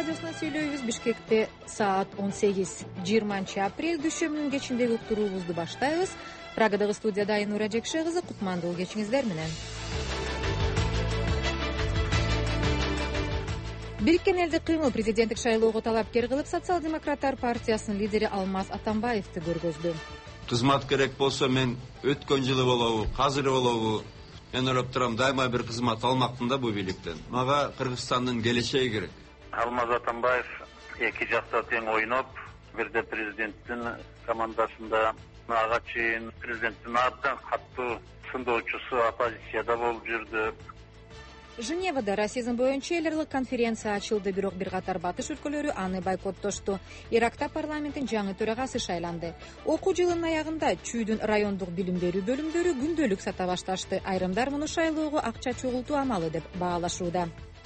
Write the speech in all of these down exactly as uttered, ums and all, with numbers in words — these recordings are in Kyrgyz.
радиосунан сүйлөйбүз. Бишкекте саат он сегиз жыйырманчы апрель дүйшөмбүнүн кечиндеги уктуруубузду баштайбыз. Прагадагы студияда Айнура Жекше кызы, кутмандуу кечиңиздер менен. Бириккен элдик кыймыл президенттик шайлоого талапкер кылып, Социал-демократтар партиясынын лидери Алмаз Атамбаевди көргөздү. Кызмат керек болсо мен өткөн жылы болобу, азыр болобу, мен ойлоп турам, дайыма бир кызмат алмакмын да бул бийликтен. Мага Кыргызстандын келечеги керек. Алмаз Атамбаев эки жакта тең ойноп, бирде президенттин командасында, ага чейин президенттин абдан каттуу сындоочусу оппозицияда болуп жүрдү. Женевада расизм боюнча эл аралык конференция ачылды, бирок бир катар батыш өлкөлөрү аны бойкоттошту. Иракта парламенттин жаңы төрагасы шайланды. Окуу жылынын аягында чүйдүн райондук билим берүү бөлүмдөрү күндөлүк сата башташты. Айрымдар муну шайлоого акча чогултуу амалы деп баалашууда.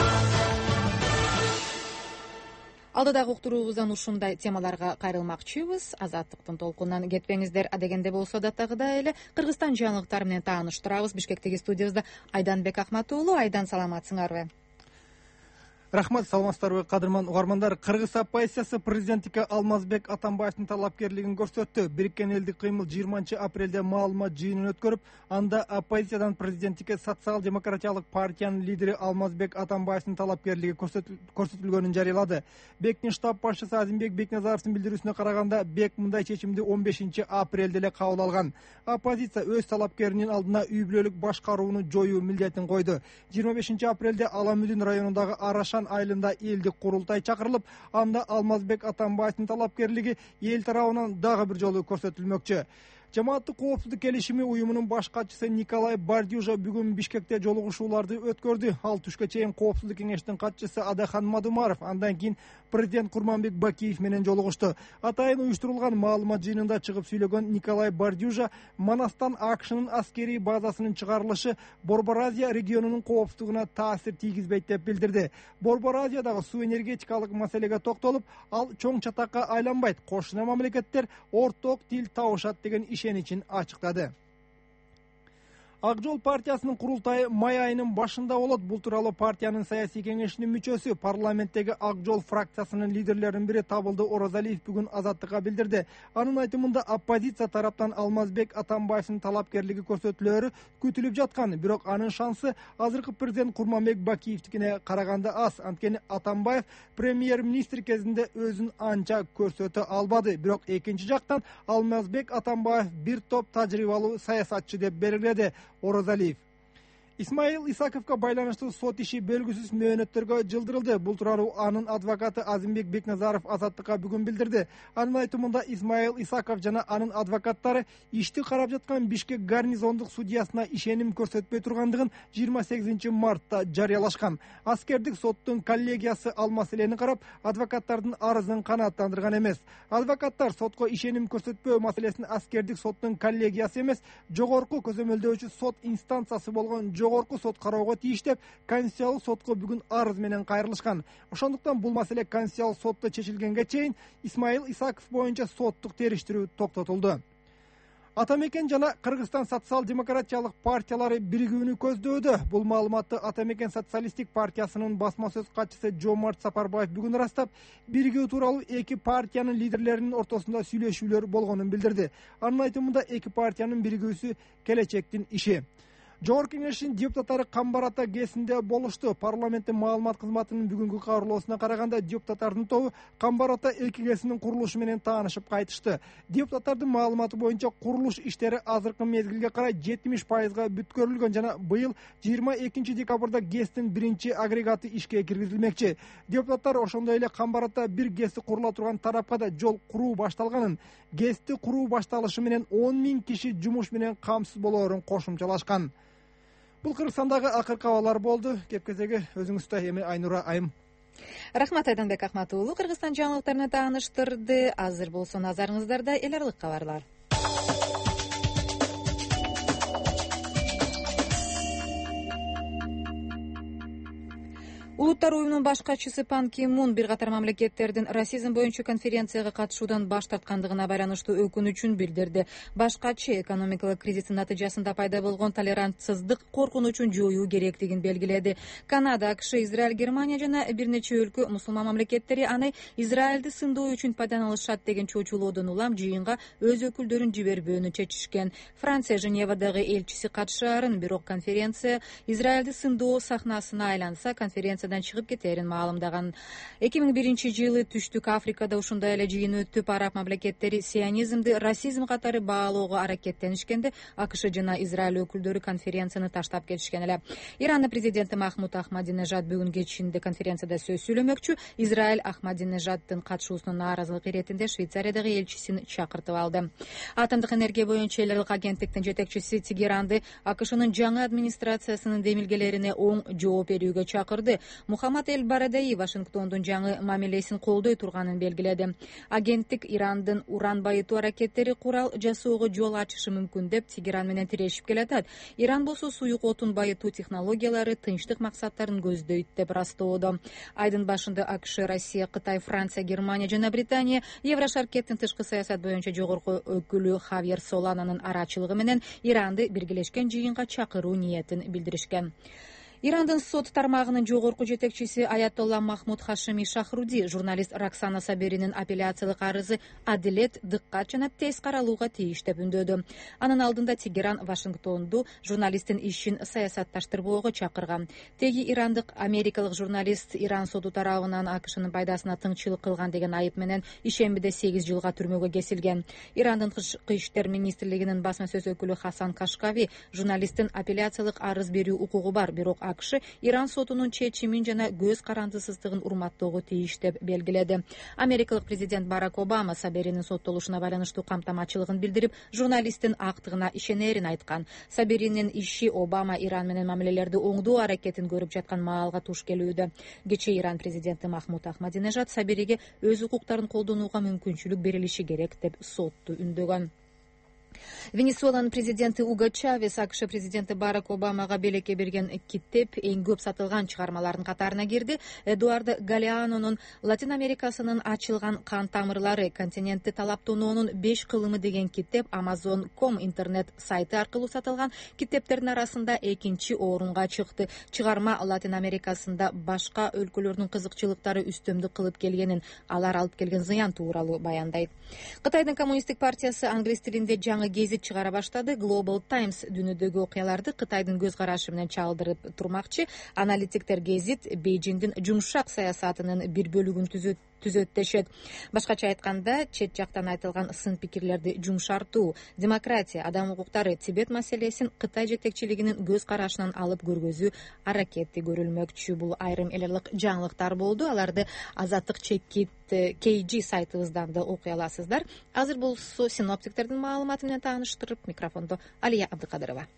Алдыдагы уктуруубуздан ушундай темаларга кайрылмакчыбыз. Азаттыктын толкунунан кетпеңиздер. Адегенде болсо датагыдай эле Кыргызстан жаңылыктары менен тааныштырабыз. Бишкектеги студиябызда Айданбек Ахматуулу. Айдан, саламатсыңарбы? Рахмат, саламатсыздарбы кадырман угармандар. Кыргыз оппозициясы президенттикке Алмазбек Атамбаевдин талапкерлигин көрсөттү. Бириккен элдик кыймыл жыйырманчы апрелде маалымат жыйынын өткөрүп, анда оппозициядан президенттикке Социал-демократиялык партиянын лидери Алмазбек Атамбаевдин талапкерлиги көрсөтүлгөнүн жарыялады. Бектин штаб башчысы Азимбек Бекназаровдун билдирүүсүнө караганда, Бек мындай чечимди он бешинчи апрелде эле кабыл алган. Оппозиция өз талапкеринин алдына үй бүлөлүк башкарууну жоюу милдетин койду. жыйырма бешинчи апрелде Аламүдүн районундагы Арашан айылында элдик курултай чакырылып, анда Алмазбек Атамбаевдин талапкерлиги эл тарабынан дагы бир жолу көрсөтүлмөкчү. Жамааттык коопсуздук келишими уюмунун баш катчысы Николай Бардюжа бүгүн Бишкекте жолугушууларды өткөрдү. Ал түшкө чейин коопсуздук кеңештин катчысы Адахан Мадумаров, андан кийин президент Курманбек Бакиев менен жолугушту. Атайын уюштурулган маалымат жыйынында чыгып сүйлөгөн Николай Бардюжа Манастан АКШнын аскерий базасынын чыгарылышы Борбор Азия регионунун коопсуздугуна таасир тийгизбейт деп билдирди. Борбор Азиядагы суу энергетикалык маселеге токтолуп, ал чоң чатакка айланбайт, кошуна мамлекеттер орток тил табышат деген ишеничин ачыктады. Ак жол партиясынын курултайы май айынын башында болот. Бул тууралуу партиянын саясий кеңешинин мүчөсү, парламенттеги Ак жол фракциясынын лидерлеринин бири Табылды Оразалиев бүгүн Азаттыкка билдирди. Анын айтымында оппозиция тараптан Алмазбек Атамбаевдин талапкерлиги көрсөтүлөрү күтүлүп жаткан, бирок анын шансы азыркы президент Курманбек Бакиевдикине караганда аз. Анткени Атамбаев премьер-министр кезинде өзүн анча көрсөтө албады. Бирок экинчи жактан Алмазбек Атамбаев бир топ тажрыйбалуу саясатчы деп белгиледи Оразалиев. Исмаил Исаковго байланыштуу сот иши белгисиз мөөнөттөргө жылдырылды. Бул тууралуу анын адвокаты Азимбек Бекназаров Азаттыкка бүгүн билдирди. Анын айтымында Исмаил Исаков жана анын адвокаттары ишти карап жаткан Бишкек гарнизондук судьясына ишеним көрсөтпөй тургандыгын жыйырма сегизинчи мартта жарыялашкан. Аскердик соттун коллегиясы ал маселени карап, адвокаттардын арызын канааттандырган эмес. Адвокаттар сотко ишеним көрсөтпөө маселесин аскердик соттун коллегиясы эмес, жогорку көзөмөлдөөчү сот инстанциясы болгон жогорку сот кароого тийиш деп Конституциялык сотко бүгүн арыз менен кайрылышкан. Ошондуктан бул маселе Конституциялык сотто чечилгенге чейин Исмаил Исаков боюнча соттук териштирүү токтотулду. Атамекен жана Кыргызстан социал-демократиялык партиялары биригүүнү көздөөдө. Бул маалыматты Атамекен социалисттик партиясынын басма сөз катчысы Жомарт Сапарбаев бүгүн ырастап, биригүү тууралуу эки партиянын лидерлеринин ортосунда сүйлөшүүлөр болгонун билдирди. Анын айтымында эки партиянын биригүүсү келечектин иши. Жогорку кеңештин депутаттары Камбар Ата ГЭСинде болушту. Парламенттин маалымат кызматынын бүгүнкү кабарлоосуна караганда, депутаттардын тобу Камбар Ата эки ГЭСинин курулушу менен таанышып кайтышты. Депутаттардын маалыматы боюнча курулуш иштери азыркы мезгилге карай жетимиш пайызга бүткөрүлгөн жана быйыл жыйырма экинчи декабрда ГЭСтин биринчи агрегаты ишке киргизилмекчи. Депутаттар ошондой эле Камбар Ата бир ГЭСти курула турган тарапка да жол куруу башталганын, ГЭСти куруу башталышы менен он миң киши жумуш менен камсыз болоорун кошумчалашкан. Бул Кыргызстандагы акыркы абалар болду. Кепкезеги өзүңүздө эми Айнура айым. Рахмат, Айданбек Ахматуулу. Кыргызстан жаңылыктарына тааныштырды. Азыр болсо назарыңыздарда эл аралык кабарлар. Улуттар уюмунун баш катчысы Пан Ки Мун бир катар мамлекеттердин расизм боюнча конференцияга катышуудан баш тарткандыгына байланыштуу өкүнүчүн билдирди. Баш катчы экономикалык кризистин натыйжасында пайда болгон толерантсыздык коркунучун жоюу керектигин белгиледи. Канада, АКШ, Израиль, Германия жана бир нече өлкө мусулман мамлекеттери аны Израилди сындоо үчүн пайдаланышат деген чочулоодон улам жыйынга өз өкүлдөрүн жибербөөнү чечишкен. Франция Женевадагы элчиси катышаарын, бирок конференция Израилди сындоо сахнасына айланса, конференция чыгып кетерин маалымдаган. эки миң биринчи жылы Түштүк Африкада ушундай эле жыйын өтүп, араб мамлекеттери сионизмди расизм катары баалоого аракеттенишкенде, АКШ жана Израиль өкүлдөрү конференцияны таштап кетишкен эле. Ирандын президенти Махмуд Ахмадинежад бүгүн кечинде конференцияда сөз сүйлөмөкчү. Израиль Ахмадинежаддын катышуусуна нааразылык иретинде Швейцариядагы элчисин чакыртып алды. Атомдук энергия боюнча эл аралык агенттиктин жетекчиси Тегеранды АКШнын жаңы администрациясынын демилгелерине оң жооп берүүгө чакырды. Мухаммад Эль-Барадаи Вашингтондун жаңы мамилесин колдой турганын белгиледи. Агенттик Ирандын уран байытуу аракеттери курал жасоого жол ачышы мүмкүн деп Тегеран менен тирешип келатат. Иран болсо суюк отун байытуу технологиялары тынчтык максаттарын көздөйт деп растоодо. Айдын башында АКШ, Россия, Кытай, Франция, Германия жана Британия Еврошаркеттин тышкы саясат боюнча жогорку өкүлү Хавьер Солананын арачылыгы менен Иранды биргелешкен жыйынга чакыруу ниетин билдиришкен. Ирандын сот тармагынын жогорку жетекчиси Аятолла Махмуд Хашими Шахруди журналист Роксана Саберинин апелляциялык арызы адилет, дыккат жана тез каралууга тийиш деп үндөдү. Анын алдында Тегеран Вашингтонду журналисттин ишин саясатташтырбоого чакырган. Теги ирандык америкалык журналист Иран соту тарабынан АКШнын пайдасына тыңчылык кылган деген айып менен ишембиде сегиз жылга түрмөгө кесилген. Ирандын тышкы иштер министрлигинин басма сөз өкүлү Хасан Кашкави журналисттин апелляциялык арыз берүү укугу бар, бирок АКШ Иран сотунун чечимин жана көз карандысыздыгын урматтоого тийиш деп белгиледи. Америкалык президент Барак Обама Саберинин соттолушуна байланыштуу камтамачылыгын билдирип, журналисттин актыгына ишенерин айткан. Саберинин иши Обама Иран менен мамилелерди оңдоо аракетин көрүп жаткан маалга туш келүүдө. Кечээ Иран президенти Махмуд Ахмадинежад Сабериге өз укуктарын колдонууга мүмкүнчүлүк берилиши керек деп сотту үндөгөн. Венесуэланын президенти Уго Чавес АКШ президенти Барак Обамага белекке берген китеп эң көп сатылган чыгармалардын катарына кирди. Эдуардо Галеанонун Латин Америкасынын ачылган кан тамырлары, континентти талаптоонуунун беш кылымы деген китеп Amazon точка ком интернет сайты аркылуу сатылган китептердин арасында экинчи орунга чыкты. Чыгарма Латин Америкасында башка өлкөлөрдүн кызыкчылыктары үстөмдүк кылып келгенин, алар алып келген зыян тууралуу баяндайт. Кытайдын коммунисттик партиясы англис тилинде жаңы гезит чыгара баштады. Global Times дүйнөдөгү окуяларды Кытайдын көз карашы менен чалдырып турмакчы. Аналитиктер гезит Бейжиңдин жумшак саясатынын бир бөлүгүн түзөт түзөт дешет. Башкача айтканда, чет жактан айтылган сын пикирлерди жумшартуу, демократия, адам укуктары, Тибет маселесин Кытай жетекчилигинин көз карашынан алып көргөзүү аракети көрүлмөкчү. Бул айрым эл аралык жаңылыктар болду. Аларды Азаттык чекит кей джи сайтыбыздан да окуй аласыздар. Азыр болсо синоптиктердин маалыматы менен тааныштырып, микрофондо Алия Абдыкадырова.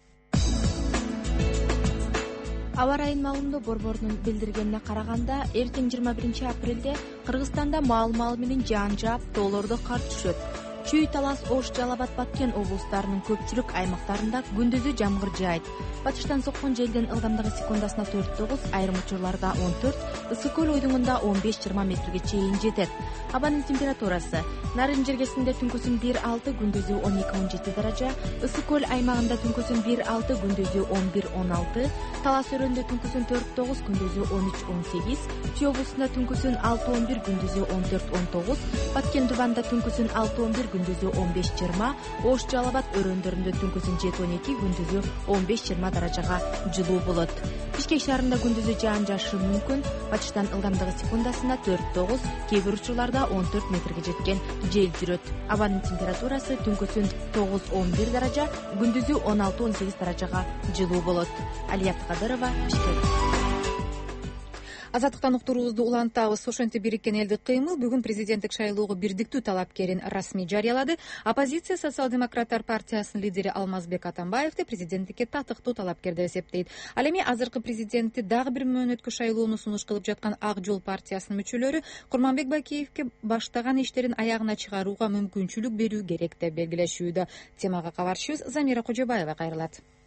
Аба ырайын маалымдоо борборунун билдиргенине караганда, эртең жыйырма биринчи апрелде Кыргызстанда маал-маал менен жаан жаап, тоолордо кар түшөт. Чүй, Талас, Ош, Жалал Абад, Баткен облустарынын көпчүлүк аймактарында күндүзү жамгыр жаайт. Батыштан соккон желдин ылдамдыгы секундасына төрт тогуз, айрым учурларда он төрт, ысык көл ойдуңунда он беш жыйырма метрге чейин жетет. Абанын температурасы: Нарын жергесинде түнкүсүн бир алты, күндүзү он эки он жети даража, ысык көл аймагында түнкүсүн бир алты, күндүзү он бир он алты, Талас өрөндө түнкүсүн төрт тогуз, күндүзү он үч он сегиз, Чүй облусунда түнкүсүн алты он бир, күндүзү он төрт он тогуз, Баткен Дубанда түнкүсүн алты он бир, күндүзү он беш жыйырма, Ош, Жалал Абад өрөндөрүндө түнкүсүн жети он эки, күндүзү он беш жыйырма даражага жылуу болот. Бишкек шаарында күндүзү жаан жаашы мүмкүн. Батыштан ылдамдыгы секундасына төрт тогуз, кээ бир учурларда он төрт метрге жеткен жел жүрөт. Абанын температурасы түнкүсүн тогуз он бир даража, күндүзү он алты он сегиз даражага жылуу болот. Алия Абдыкадырова, Бишкек. Азаттыктан уктуруубузду улантабыз. Ошентип Бириккен элдик кыймыл бүгүн президенттик шайлоого бирдиктүү талапкерин расмий жарыялады. Оппозиция социал-демократтар партиясынын лидери Алмазбек Атамбаевди президенттикке татыктуу талапкер деп эсептейт. Ал эми азыркы президентти дагы бир мөөнөткө шайлоону сунуш кылып жаткан Ак жол партиясынын мүчөлөрү Курманбек Бакиевке баштаган иштерин аягына чыгарууга мүмкүнчүлүк берүү керек деп белгилешүүдө. Темага кабарчыбыз Замира Кожобаева кайрылат.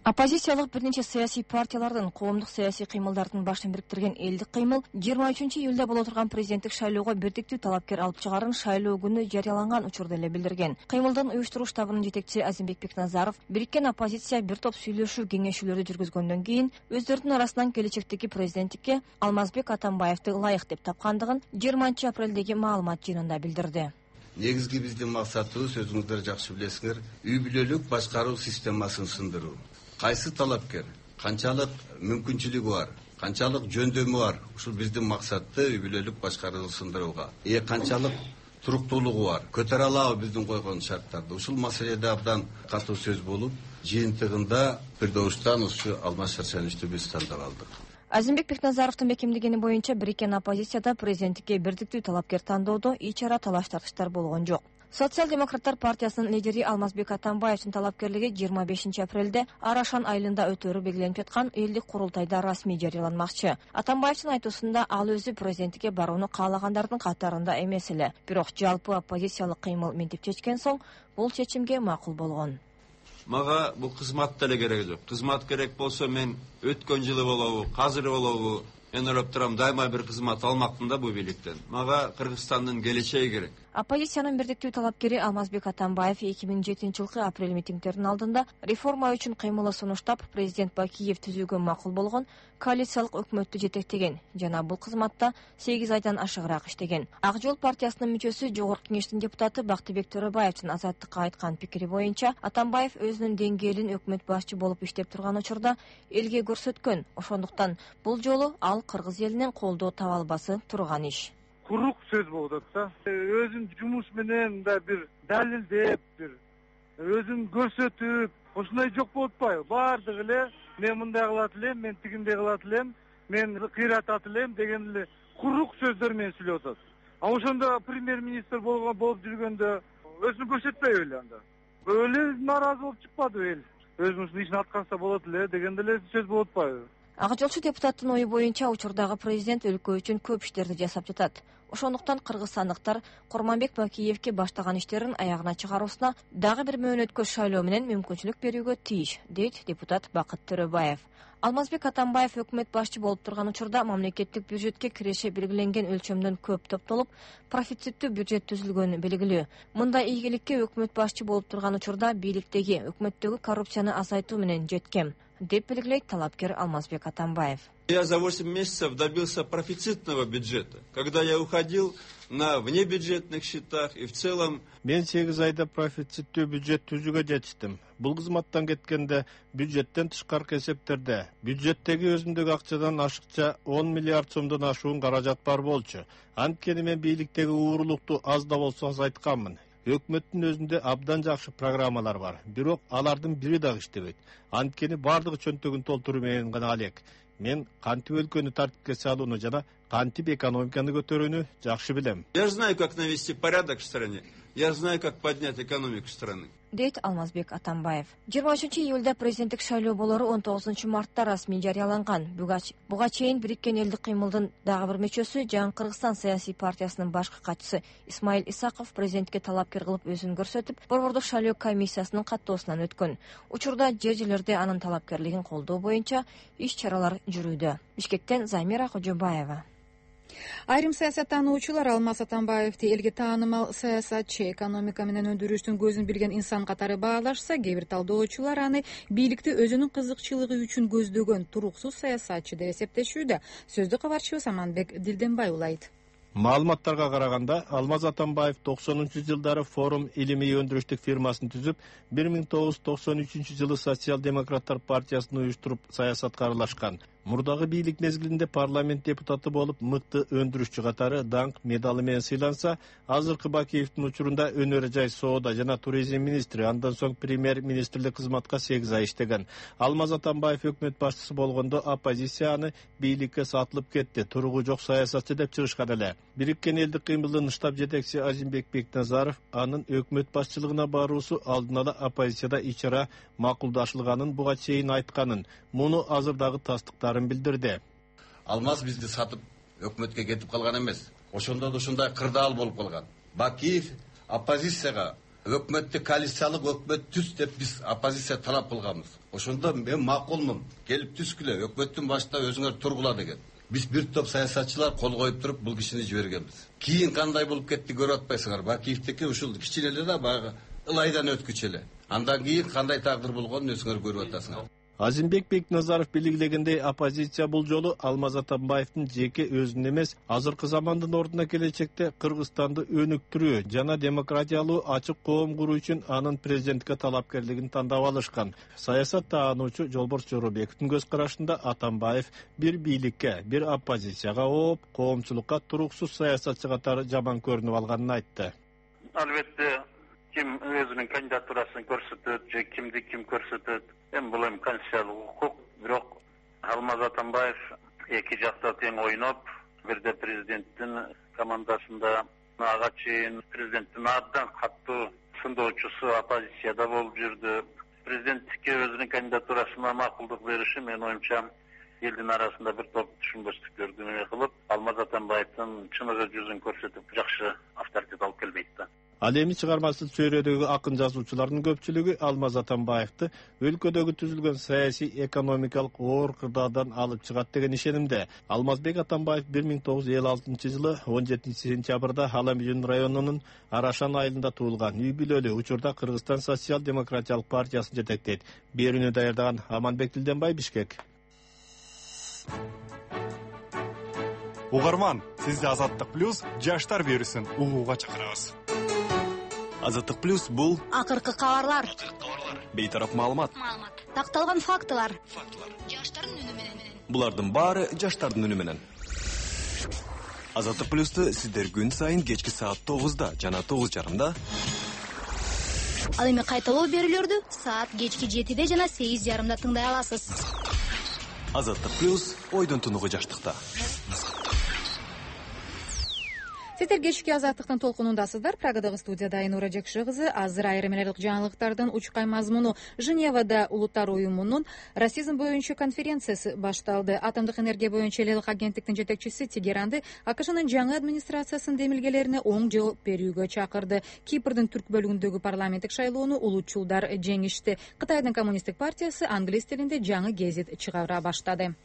Оппозициялык бир нече саясий партиялардын, коомдук саясий кыймылдардын башын бириктирген элдик кыймыл жыйырма үчүнчү июлда боло турган президенттик шайлоого бирдиктүү талапкер алып чыгаарын шайлоо күнү жарыяланган учурда эле билдирген. Кыймылдын уюштуруу штабынын жетекчиси Азимбек Бекназаров бириккен оппозиция бир топ сүйлөшүү кеңешүүлөрдү жүргүзгөндөн кийин өздөрүнүн арасынан келечектеги президенттикке Алмазбек Атамбаевди ылайык деп тапкандыгын жыйырманчы апрелдеги маалымат жыйынында билдирди. Негизги биздин максатыбыз өзүңүздөр жакшы билесиңер, үй бүлөлүк башкаруу системасын сындыруу. Кайсы талапкер, канчалык мүмкүнчүлүгү бар, канчалык жөндөмү бар, ушул биздин максатты үй бүлөлүк башкарууну сындырууга. Э канчалык туруктуулугу бар, көтөрө алабы биздин койгон шарттарды. Ушул маселеде абдан катуу сөз болуп, жыйынтыгында Фирдоуштан ушу Алмаз Шаршеновичти биз тандап алдык. Азимбек Бекназаровдун бекемдегени боюнча бириккен оппозицияда президенттикке бирдиктүү талапкер тандоодо ич ара талаш тартыштар болгон жок. Социал-демократтар партиясынын лидери Алмазбек Атамбаевдин талапкерлиги жыйырма бешинчи апрелде Арашан айылында өтөрү белгиленип жаткан элдик курултайда расмий жарыяланмакчы. Атамбаевдин айтуусунда ал өзү президенттикке барууну каалагандардын катарында эмес эле, бирок жалпы оппозициялык кыймыл ментип чечкен соң бул чечимге макул болгон. Мага бул кызмат деле керек жок. Кызмат керек болсо мен өткөн жылы болобу, азыр болобу, мен ойлоп турам дайыма бир кызмат алмакмын да бул бийликтен. Мага Кыргызстандын келечеги керек. Оппозициянын бирдиктүү талапкери Алмазбек Атамбаев эки миң жетинчи жылкы апрель митингдеринин алдында реформа үчүн кыймылы сунуштап президент Бакиев түзүүгө макул болгон коалициялык өкмөттү жетектеген жана бул кызматта сегиз айдан ашыгыраак иштеген. Ак жол партиясынын мүчөсү Жогорку кеңештин депутаты Бактыбек Төрөбаевдин Азаттыкка айткан пикири боюнча Атамбаев өзүнүн деңгээлин өкмөт башчы болуп иштеп турган учурда элге көрсөткөн. Ошондуктан бул жолу ал кыргыз элинен колдоо таба албасы турган иш. Курук сөз болуп атат да. Өзүн жумуш менен да бир далилдеп, бир өзүн көрсөтүп, ушундай жок болуп атпайбы? Бардыгы эле мен мындай кылат элем, мен тигиндей кылат элем, мен кыйратат элем деген эле курук сөздөр менен сүйлөп атат. А ошондо премьер-министр болгон болуп жүргөндө өзүн көрсөтпөйбү эле анда. Өлө нааразы болуп чыкпадыбы эл? Өзүнүн ишин аткарса болот эле деген эле сөз болуп атпайбы? Ак жолчу депутаттын ою боюнча учурдагы президент өлкө үчүн көп иштерди жасап жатат. Ошондуктан кыргызстандыктар Курманбек Бакиевке баштаган иштерин аягына чыгаруусуна дагы бир мөөнөткө шайлоо менен мүмкүнчүлүк берүүгө тийиш, дейт депутат Бакыт Төрөбаев. Алмазбек Атамбаев өкмөт башчы болуп турган учурда мамлекеттик бюджетке киреше белгиленген өлчөмдөн көп топтолуп, профициттүү бюджет түзүлгөнү белгилүү. Мындай ийгиликке өкмөт башчы болуп турган учурда бийликтеги, өкмөттөгү коррупцияны азайтуу менен жеткем, деп белгилейт талапкер Алмазбек Атамбаев. Я за восемь месяцев добился профицитного бюджета. Когда я уходил на внебюджетных счетах и в целом... Мен сегиз айда профициттүү бюджет түзүүгө жетиштим. Бул кызматтан кеткенде бюджеттен тышкаркы эсептерде бюджеттеги өзүндөгү акчадан ашыкча он миллиард сомдон ашуун каражат бар болчу. Анткени мен бийликтеги уурулукту аз да болсо азайтканмын. Өкмөттүн өзүндө абдан жакшы программалар бар, бирок алардын бири дагы иштебейт. Анткени бардыгы чөнтөгүн толтуруу менен гана алек. Мен кантип өлкөнү тартипке салууну жана кантип экономиканы көтөрүүнү жакшы билем. Я знаю, как навести порядок в стране. Я знаю, как поднять экономику страны. Дейт Алмазбек Атамбаев. жыйырма үчүнчү июлда президенттик шайлоо болору он тогузунчу мартта расмий жарыяланган. Буга чейин бириккен элдик кыймылдын дагы бир мүчөсү Жаңы Кыргызстан саясий партиясынын башкы катчысы Исмаил Исаков президентке талапкер кылып өзүн көрсөтүп, борбордук шайлоо комиссиясынын каттоосунан өткөн. Учурда жер жерлерде анын талапкерлигин колдоо боюнча иш-чаралар жүрүүдө. Бишкектен Замира Кожобаева. Айрым саясаттануучулар Алмаз Атамбаевди элге таанымал саясатчы, экономика менен өндүрүштүн көзүн билген инсан катары баалашса, кээ бир талдоочулар аны бийликти өзүнүн кызыкчылыгы үчүн көздөгөн туруксуз саясатчы деп эсептешүүдө. Сөздү кабарчыбыз Аманбек Дилденбай улайт. Маалыматтарга караганда, Алмаз Атамбаев токсонунчу жылдары Форум илимий өндүрүштүк фирмасын түзүп, бир миң тогуз жүз токсон үчүнчү жылы Социал-демократтар партиясын уюштуруп саясатка аралашкан. Мурдагы бийлик мезгилинде парламент депутаты болуп, мыкты өндүрүшчү катары даңк медалы менен сыйланса, азыркы Бакиевдин учурунда өнөр жай соода жана туризм министри, андан соң премьер-министрлик кызматка сегиз ай иштеген. Алмаз Атамбаев өкмөт башчысы болгондо оппозиция аны бийликке сатылып кетти, туругу жок саясатчы деп чыгышкан эле. Бириккен элдик кыймылдын штаб жетекчиси Азимбек Бекназаров анын өкмөт башчылыгына баруусу алдын ала оппозицияда ичара макулдашылганын буга чейин айтканын, муну азыр дагы тастыктарын билдирди. Алмаз бизди сатып өкмөткө кетип калган эмес. Ошондо да ушундай кырдаал болуп калган. Бакиев оппозицияга өкмөттү коалициялык өкмөт түз деп биз оппозиция талап кылганбыз. Ошондо мен макулмун, келип түзгүлө, өкмөттүн башында өзүңөр тургула деген. Биз бир топ саясатчылар кол коюп туруп бул кишини жибергенбиз. Кийин кандай болуп кетти көрүп атпайсыңар. Бакиевдики ушул кичине эле да баягы ылайдан өткүчү эле. Андан кийин кандай тагдыр болгонун өзүңөр көрүп атасыңар. Азимбек Бекназаров белгилегендей, оппозиция бул жолу Алмаз Атамбаевдин жеке өзүн эмес, азыркы замандын ордуна келечекте Кыргызстанды өнүктүрүү жана демократиялуу ачык коом куруу үчүн анын президентке талапкерлигин тандап алышкан. Саясат таануучу Жолборс Жоробековдун көз карашында Атамбаев бир бийликке, бир оппозицияга ооп, коомчулукка туруксуз саясатчы катары жаман көрүнүп алганын айтты. Албетте, ким өзүнүн кандидатурасын көрсөтөт, же кимди ким көрсөтөт, эми бул эми конституциялык укук. Бирок Алмаз Атамбаев эки жакта тең ойноп, бирде президенттин командасында ага чейин президенттин абдан каттуу сындоочусу оппозицияда болуп жүрдү. Президенттикке өзүнүн кандидатурасына макулдук бериши менин оюмча элдин арасында бир топ түшүнбөстүктөрдү эме кылып, Алмаз Атамбаевдин чыныгы жүзүн көрсөтүп жакшы авторитет алып келбейт да. Ал эми чыгармасы чөйрөдөгү акын жазуучулардын көпчүлүгү Алмаз Атамбаевди өлкөдөгү түзүлгөн саясий экономикалык оор кырдаалдан алып чыгат деген ишенимде. Алмазбек Атамбаев бир миң тогуз жүз элүү алтынчы жылы он жетинчи сентябрда Аламжын районунун Арашан айылында туулган. Үй бүлөлүү, учурда Кыргызстан социал-демократиялык партиясын жетектейт. Берүүнү даярдаган Аманбек Тилденбай, Бишкек. Угарман, сизди Азаттык плюс жаштар берүүсүн угууга чакырабыз. Азаттык плюс бул акыркы кабарлар, бейтарап маалымат, такталган фактылар, жаштардын үнү менен. Булардын баары жаштардын үнү менен. Азаттык плюсту сиздер күн сайын кечки саат тогузда жана тогуз жарымда, ал эми кайталоо берүүлөрдү саат кечки жетиде жана сегиз жарымда тыңдай аласыз. Азаттык плюс ойдон тунугу жаштыкта. Сиздер кечки азаттыктын толкунундасыздар. Прагадагы студияда Айнура Жекши кызы. Азыр айрым элек жаңылыктардын учкай мазмуну. Женевада Улуттар уюмунун расизм боюнча конференциясы башталды. Атомдук энергия боюнча элелик агенттиктин жетекчиси Тегеранды АКШнын жаңы администрациясынын демилгелерине оң жооп берүүгө чакырды. Кипрдин түрк бөлүгүндөгү парламенттик шайлоону улутчулдар жеңишти. Кытайдын коммунисттик партиясы англис тилинде жаңы гезит чыгара баштады.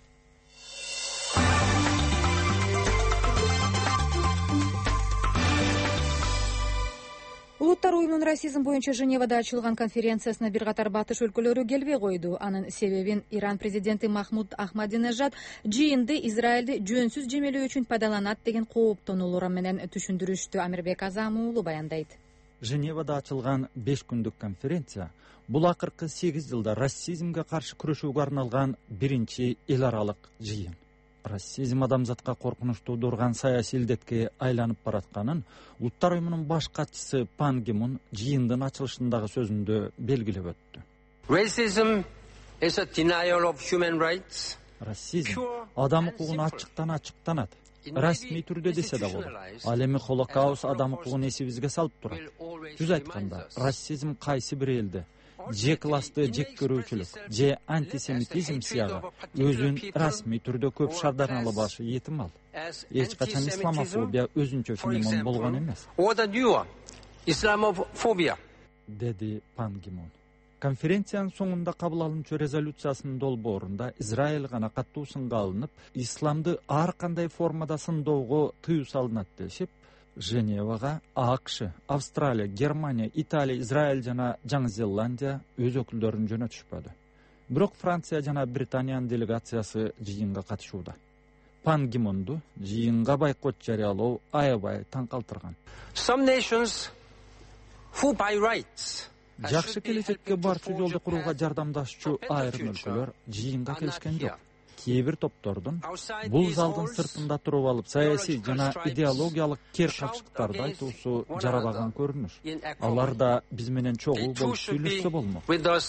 Улуттар уюмунун расизм боюнча Женевада ачылган конференциясына бир катар батыш өлкөлөрү келбей койду. Анын себебин Иран президенти Махмуд Ахмадинежад жыйынды Израилди жөнсүз жемелөө үчүн пайдаланат деген кооптонуулар менен түшүндүрүштү. Амирбек Азам уулу баяндайт. Женевада ачылган беш күндүк конференция бул акыркы сегиз жылда расизмге каршы күрөшүүгө арналган биринчи эл аралык жыйын. Расизм адамзатка коркунуч туудурган саясий илдетке айланып баратканын Улуттар уюмунун баш катчысы Пан Ги Мун жыйындын ачылышындагы сөзүндө белгилеп өттү. Racism is a denial of human rights. Расизм адам укугун ачыктан ачыктанат. Расмий түрдө десе да болот. Ал эми Холокауст адам укугун эсибизге салып турат. Түз айтканда, расизм кайсы бир элди же классты жек көрүүчүлүк, же антисемитизм сыягы өзүн расмий түрдө көп шарданалабашы этимал. Эч качан исламофобия өзүнчө феномен болгон эмес. Исламофобия, деди Пан Ги Мун. Конференциянын соңунда кабыл алынчу резолюциясынын долбоорунда Израиль гана катуу сынга алынып, исламды ар кандай формада сындоого тыюу салынат дешип, Женевага АКШ, Австралия, Германия, Италия, Израиль жана Жаңы Зеландия өз өкүлдөрүн жөнөтүшпөдү. Бирок Франция жана Британиянын делегациясы жыйынга катышууда. Пан Ги Мунду жыйынга байкот жарыялоо аябай таң калтырган. Some nations who by rights жакшы келечекке барчу жолду курууга жардамдашчу айрым өлкөлөр жыйынга келишкен жок. Кээ бир топтордун бул залдын сыртында туруп алып саясий жана идеологиялык кер качыктарды айтуусу жарабаган көрүнүш. Алар да биз менен чогуу болуп сүйлөшсө болмок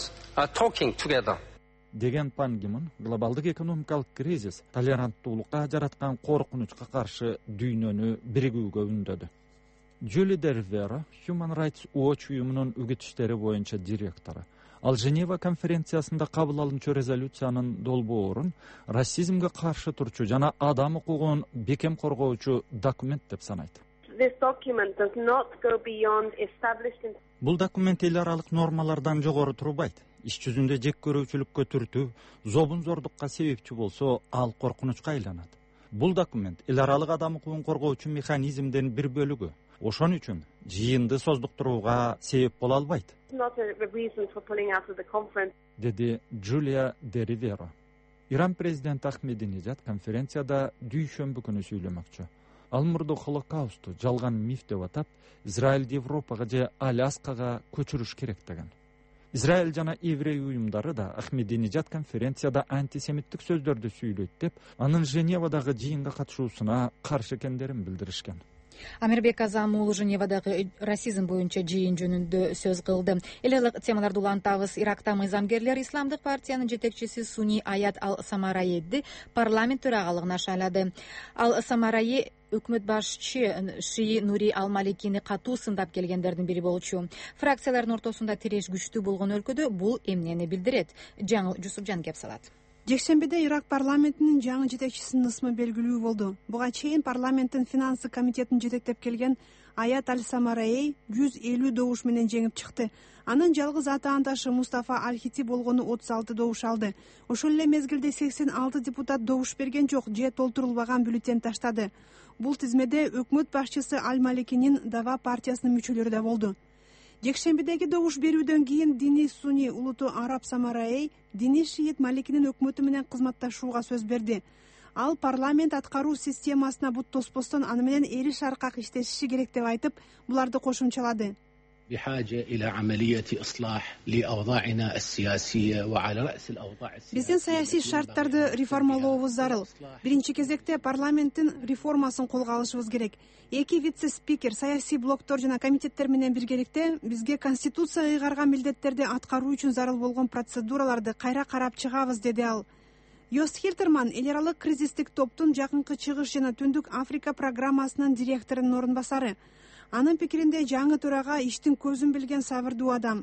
деген Пан Ги Мун глобалдык экономикалык кризис толеранттуулукка жараткан коркунучка каршы дүйнөнү биригүүгө үндөдү. Жюли Дервера, Human Rights Watch уюмунун үгүт иштери боюнча директору. Ал Женева конференциясында кабыл алынчу резолюциянын долбоорун расизмге каршы турчу жана адам укугун бекем коргоочу документ деп санайт. Бул документ эл аралык нормалардан жогору турбайт. Иш жүзүндө жек көрүүчүлүккө түртүү, зобун-зордукка себепчи болсо, ал коркунучка айланат. Бул документ эл аралык адам укугун коргоочу механизмдин бир бөлүгү. Ошон үчүн жыйынды создуктурууга себеп боло албайт, деди Джулия де Риверо. Иран президенти Ахмединежад конференцияда дүйшөмбү күнү сүйлөмөкчү. Ал мурду Холокосту жалган миф деп атап, Израилди Европага же Аляскага көчүрүш керек деген. Израиль жана еврей уюмдары да Ахмединежад конференцияда антисемиттик сөздөрдү сүйлөйт деп, анын Женевадагы жыйынга катышуусуна каршы экендерин билдиришкен. Амирбек Азам уулу Женевадагы расизм боюнча жыйын жөнүндө сөз кылды. Эл аралык темаларды улантабыз. Иракта мыйзамгерлер Исламдык партиянын жетекчиси Суни Аят Ал-Самараейди парламент төрагалыгына шайлады. Ал-Самараи өкмөт башчы Шии Нури Ал-Маликини катуу сындап келгендердин бири болчу. Фракциялардын ортосунда тиреш күчтүү болгон өлкөдө бул эмнени билдирет? Жаңыл Жусупжан кеп салат. Жекшембиде Ирак парламентинин жаңы жетекчисинин ысмы белгилүү болду. Буга чейин парламенттин финансы комитетин жетектеп келген Аят Аль-Самараей жүз элүү добуш менен жеңип чыкты. Анын жалгыз атаандашы Мустафа Аль-Хити болгону отуз алты добуш алды. Ошол эле мезгилде сексен алты депутат добуш берген жок же толтурулбаган бюллетень таштады. Бул тизмеде өкмөт башчысы Аль-Маликинин Дава партиясынын мүчөлөрү да болду. Жекшембидеги добуш берүүдөн кийин диний суни улуту Араб Самараей диний шиит Маликинин өкмөтү менен кызматташууга сөз берди. Ал парламент аткаруу системасына бут тоспостон аны менен эри шаркак иштешиши керек деп айтып, буларды кошумчалады. Биздин саясий шарттарды реформалообуз зарыл. Биринчи кезекте парламенттин реформасын колго алышыбыз керек. Эки вице-спикер, саясий блоктор жана комитеттер менен биргеликте бизге конституция ыйгарган милдеттерди аткаруу үчүн зарыл болгон процедураларды кайра карап чыгабыз, деди ал. Йост Хилтерман эл аралык кризистик топтун жакынкы чыгыш жана Түндүк Африка программасынын директорунун орун басары. Анын пикиринде жаңы төрага иштин көзүн билген сабырдуу адам.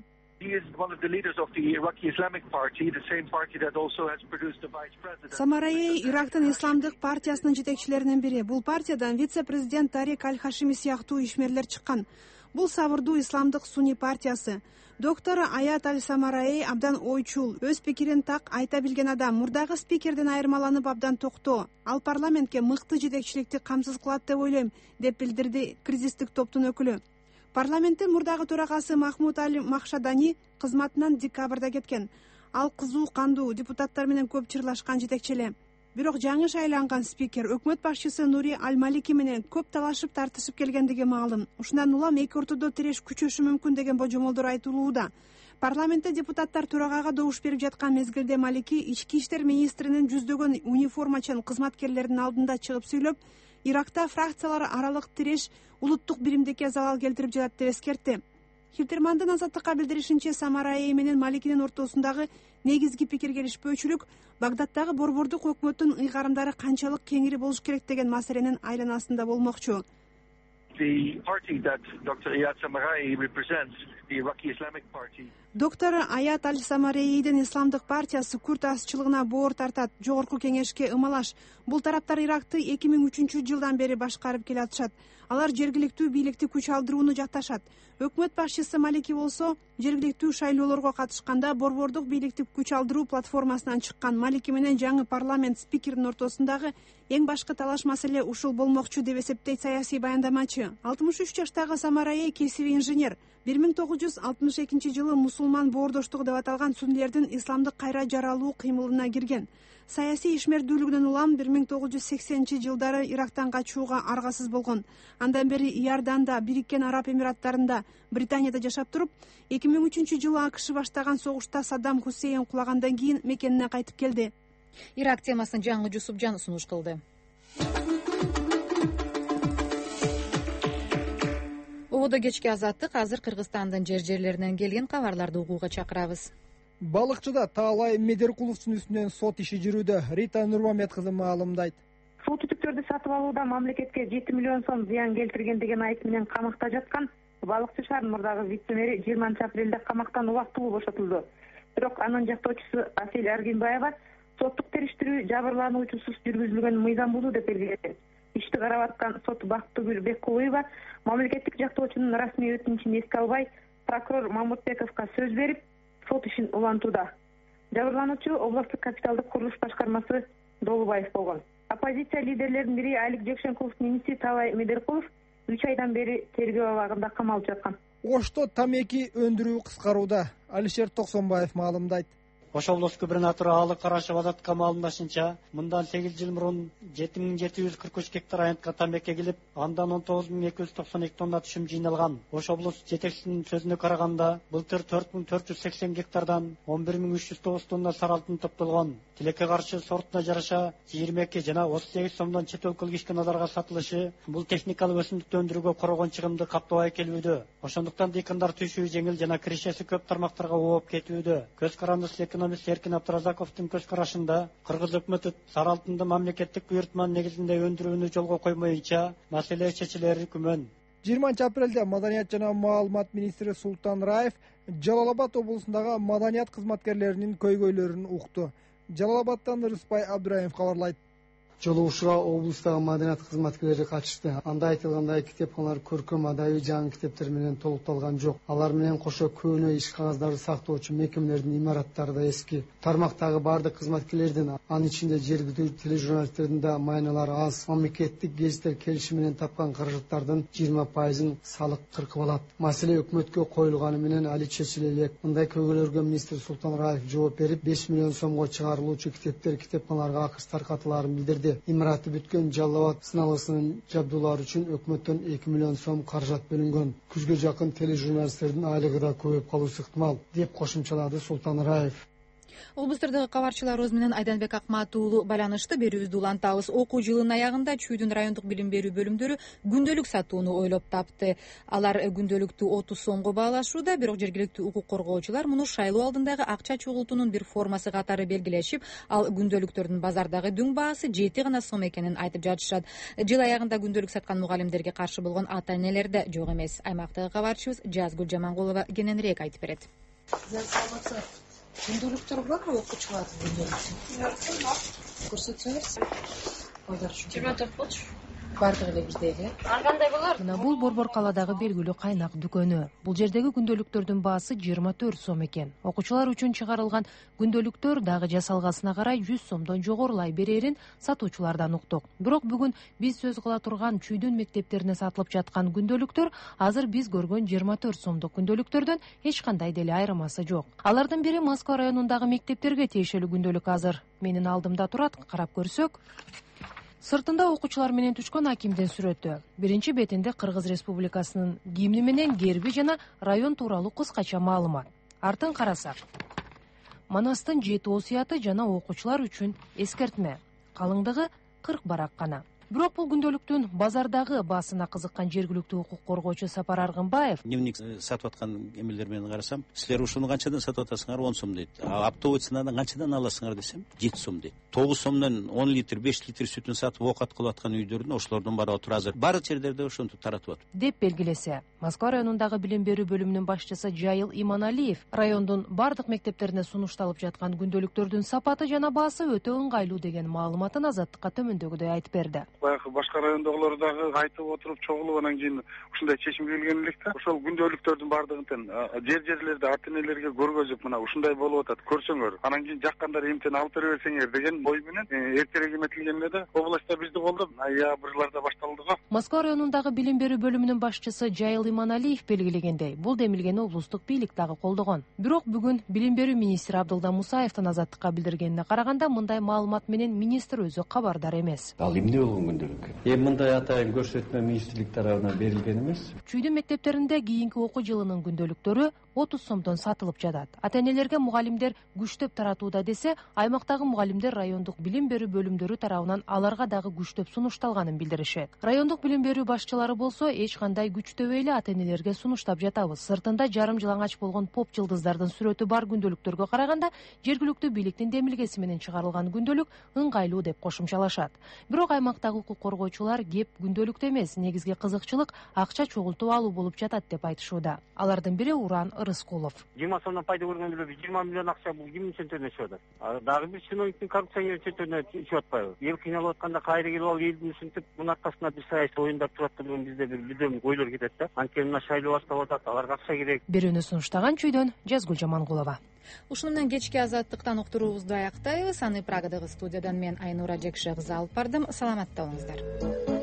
Самараей Ирактын Исламдык партиясынын жетекчилеринин бири. Бул партиядан вице-президент Тарик Аль-Хашими сыяктуу ишмерлер чыккан. Бул сабырдуу Исламдык Суни партиясы. Доктор Аят Аль-Самараей абдан ойчул, өз пикирин так айта билген адам. Мурдагы спикерден айырмаланып абдан токтоо. Ал парламентке мыкты жетекчиликти камсыз кылат деп ойлойм, деп билдирди кризистик топтун өкүлү. Парламенттин мурдагы төрагасы Махмуд Али Махшадани кызматынан декабрда кеткен. Ал кызуу кандуу депутаттар менен көп чырлашкан жетекчи эле. Бирок жаңы шайланган спикер өкмөт башчысы Нури Аль-Малики менен көп талашып тартышып келгендиги маалым. Ушундан улам эки ортодо тиреш күчөшү мүмкүн деген божомолдор айтылууда. Парламентте депутаттар төрагага добуш берип жаткан мезгилде Малики ички иштер министринин жүздөгөн униформачын кызматкерлердин алдында чыгып сүйлөп, Иракта фракциялар аралык тиреш улуттук биримдикке залал келтирип жатат деп эскертти. Хилтермандын азаттыкка билдиришинче, Самараей менен Маликинин ортосундагы негизги пикир келишпөөчүлүк Багдадтагы борбордук өкмөттүн ыйгарымдары канчалык кеңири болуш керек деген маселенин айланасында болмокчу. Доктор Аят Аль-Самараейдин Исламдык партиясы күрт азчылыгына боор тартат. Жогорку кеңешке ымалаш. Бул тараптар Иракты эки миң үчүнчү жылдан бери башкарып келатышат. Алар жергиликтүү бийликти күч алдырууну жакташат. Өкмөт башчысы Малики болсо, жергиликтүү шайлоолорго катышканда борбордук бийликти күч алдыруу платформасынан чыккан. Малики менен жаңы парламент спикеринин ортосундагы эң башкы талаш маселе ушул болмокчу деп эсептейт саясий баяндамачы. алтымыш үч жаштагы Самараей кесиби инженер. бир миң тогуз жүз алтымыш экинчи жылы мусулман боордоштугу деп аталган суннилердин исламдык кайра жаралуу кыймылына кирген. Саясий ишмердүүлүгүнөн улам бир миң тогуз жүз сексенинчи жылдары Ирактан качууга аргасыз болгон. Андан бери Иорданда, Бириккен Араб Эмираттарында, Британияда жашап туруп, эки миң үчүнчү жылы АКШ баштаган согушта Саддам Хусейн кулагандан кийин мекенине кайтып келди. Ирак темасын жаңы Жусупжан сунуш кылды. Ободо кечки азаттык азыр Кыргызстандын жер жерлеринен келген кабарларды угууга чакырабыз. Балыкчыда Таалай Медеркуловдун үстүнөн сот иши жүрүүдө. Рита Нурмамед кызы маалымдайт. Сот түтүктөрдү сатып алууда мамлекетке жети миллион сом зыян келтирген деген айып менен камакта жаткан Балыкчы шаарынын мурдагы вице-мэри жыйырманчы апрелде камактан убактылуу бошотулду. Бирок анын жактоочусу Асель Аргинбаева соттук териштирүү жабырлануучусуз жүргүзүлгөн мыйзам бузуу деп белгиледи. Ишти карап аткан сот Бактыгүл Беккулуева мамлекеттик жактоочунун расмий өтүнүчүн эске албай, прокурор Мамутбековго сөз берип, сот ишин улантууда. Жабырлануучу областтык капиталдык курулуш башкармасы Долубаев болгон. Оппозиция лидерлеринин бири Алик Жекшенкуловдун иниси Талай Медеркулов үч айдан бери тергөө абагында камалып жаткан. Ошто тамеки өндүрүү кыскарууда. Алишер Токсонбаев маалымдайт. Ош облус губернатору Алы Карашев Азаттыкка маалымдашынча, мындан сегиз жыл мурун жети миң жети жүз кырк үч гектар аянтка тамеки килип, андан он тогуз миң эки жүз токсон эки тонна түшүм жыйналган. Ош облус жетекчисинин сөзүнө караганда, былтыр төрт миң төрт жүз сексен гектардан он бир миң үч жүз тогуз тонна сары алтын топтолгон. Тилекке каршы сортуна жараша жыйырма эки жана отуз сегиз сомдон чет өлкөлүк ички назарга сатылышы бул техникалык өсүмдүктү өндүрүүгө коргон чыгымды каптабай келүүдө. Ошондуктан дыйкандар түшүү жеңил жана киришеси көп тармактарга ооп кетүүдө. Көз карандысы экономист Эркин Абдыразаковдун көз карашында кыргыз өкмөтү сары алтынды мамлекеттик буйртманын негизинде өндүрүүнү жолго коймоюнча маселе чечилери күмөн. жыйырманчы апрелде Маданият жана маалымат министри Султан Раев Жалал Абад облусундагы маданият кызматкерлеринин көйгөйлөрүн укту. Жалал Абадтан Рыспай Абдыраев кабарлайт. Жолугушууга облустагы маданият кызматкерлери катышты. Анда айтылгандай китепканалар көркөм адабий жаңы китептер менен толукталган жок. Алар менен кошо көөнө иш кагаздарды сактоочу мекемелердин имараттары да эски. Тармактагы бардык кызматкерлердин, анын ичинде жергиликтүү тележурналисттердин да майналары аз. Мамлекеттик гезиттер келишими менен тапкан каражаттардын жыйырма пайызын салык кыркып алат. Маселе өкмөткө коюлганы менен али чечиле элек. Мындай көйгөйлөргө министр Султан Раев жооп берип, беш миллион сомго чыгарылуучу китептер китепканаларга акыс таркатыларын билдирди. Имараты бүткөн Жалал Абад сыналгысынын жабдуулары үчүн өкмөттөн эки миллион сом каражат бөлүнгөн. Күзгө жакын тележурналисттердин айлыгы да көбөйүп калуусу ыктымал, деп кошумчалады Султан Раев. Облустардагы кабарчыларыбыз менен Айданбек Акмат уулу байланышты. Берүүбүздү улантабыз. Окуу жылынын аягында Чүйдүн райондук билим берүү бөлүмдөрү күндөлүк сатууну ойлоп тапты. Алар күндөлүктү отуз сомго баалашууда, бирок жергиликтүү укук коргоочулар муну шайлоо алдындагы акча чогултуунун бир формасы катары белгилешип, ал күндөлүктөрдүн базардагы дүң баасы жети гана сом экенин айтып жатышат. Жыл аягында күндөлүк саткан мугалимдерге каршы болгон ата энелер да жок эмес. Аймактагы кабарчыбыз Жазгүл Жамангулова кененирээк айтып берет. Күндөлүктөр барбы окуучулардын күндөлүктөрү? Бар. Көрсөтсөңүз. Колдор үчүн. жыйырма төрт болчу. Бардыгы эле бизде эле. Ар кандай болор? Мына бул Борбор калаадагы белгилүү кайнак дүкөнү. Бул жердеги күндөлүктөрдүн баасы жыйырма төрт сом экен. Окуучулар үчүн чыгарылган күндөлүктөр дагы жасалгасына карай жүз сомдон жогорулай берерин сатуучулардан уктук. Бирок бүгүн биз сөз кыла турган Чүйдүн мектептерине сатылып жаткан күндөлүктөр азыр биз көргөн жыйырма төрт сомдук күндөлүктөрдөн эч кандай деле айырмасы жок. Алардын бири Москва районундагы мектептерге тиешелүү күндөлүк азыр. Менин алдымда турат, карап көрсөк. Сыртында окуучулар менен түшкөн акимдин сүрөтү. Биринчи бетинде Кыргыз Республикасынын гимни менен герби жана район тууралуу кыскача маалымат. Артын карасак, Манастын жети осуяты жана окуучулар үчүн эскертме. Калыңдыгы кырк барак гана. Бирок бул күндөлүктүн базардагы баасына кызыккан жергиликтүү укук коргоочу Сапар Аргынбаев дневник сатып аткан эмелер менен карасам, силер ушуну канчадан сатып атасыңар? он сом дейт. Оптовый ценадан канчадан аласыңар десем, жети сом дейт. тогуз сомдон он литр, беш литр сүтүн сатып оокат кылып аткан үйдөрдүн ошолордун баары отур азыр. Баардык жерлерде ошентип таратып атат. Деп белгилесе, Москва районундагы билим берүү бөлүмүнүн башчысы Жайыл Иманалиев райондун бардык мектептерине сунушталып жаткан күндөлүктөрдүн сапаты жана баасы өтө ыңгайлуу деген маалыматын Азаттыкка төмөндөгүдөй айтып берди. Баягы башка райондогулар дагы айтып отуруп чогулуп анан кийин ушундай чечим келген элек да. Ошол күндөлүктөрдүн баардыгын жер жерлерде ата энелерге көргөзүп, мына ушундай болуп атат, көрсөңөр. Анан кийин жаккандар эмтен алып бере берсеңер деген ой менен эртерээк эметилгенде да областта бизди колдоп ноябрьларда башталды го. Москва районундагы билим берүү бөлүмүнүн башчысы Жайыл Иманалиев белгилегендей, бул демилгени облустук бийлик дагы колдогон. Бирок бүгүн билим берүү министри Абдылда Мусаевдин Азаттыкка билдиргенине караганда, мындай маалымат менен министр өзү кабардар эмес. Ал эмне болгон күндөлүк? Эми мындай атайын көрсөтмө министрлик тарабынан берилген эмес. Чүйдүн мектептеринде кийинки окуу жылынын күндөлүктөрү отуз сомдон сатылып жатат. Ата энелерге мугалимдер күчтөп таратууда десе, аймактагы мугалимдер райондук билим берүү бөлүмдөрү тарабынан аларга дагы күчтөп сунушталганын билдиришет. Райондук билим берүү башчылары болсо эч кандай күчтөбөй эле ата энелерге сунуштап жатабыз. Сыртында жарым жалаңач болгон поп жылдыздардын сүрөтү бар күндөлүктөргө караганда, жергиликтүү бийликтин демилгеси менен чыгарылган күндөлүк ыңгайлуу деп кошумчалашат. Бирок аймактагы укук коргоочулар кеп күндөлүктө эмес, негизги кызыкчылык акча чогултуп алуу болуп жатат деп айтышууда. Алардын бири Уран Рыскулов. жыйырма сомдон пайда көргөн эле жыйырма миллион акча бул ким үчүн төөнөшүп атат? Дагы бир чиновниктин коррупционер үчүн төөнөшүп атпайбы? Эл кыйналып атканда кайра келип алып элди ушинтип мунун аркасында бир саясий оюндар турат деген бизде бир бүдөм ойлор кетет да. Анткени мына шайлоо баштап атат, аларга акча керек. Берүүнү сунуштаган Чүйдөн Жазгүл Жамангулова. Ушуну менен кечки азаттыктан уктуруубузду аяктайбыз. Аны Прагадагы студиядан мен Айнура Жекшев алып бардым. Саламатта болуңуздар.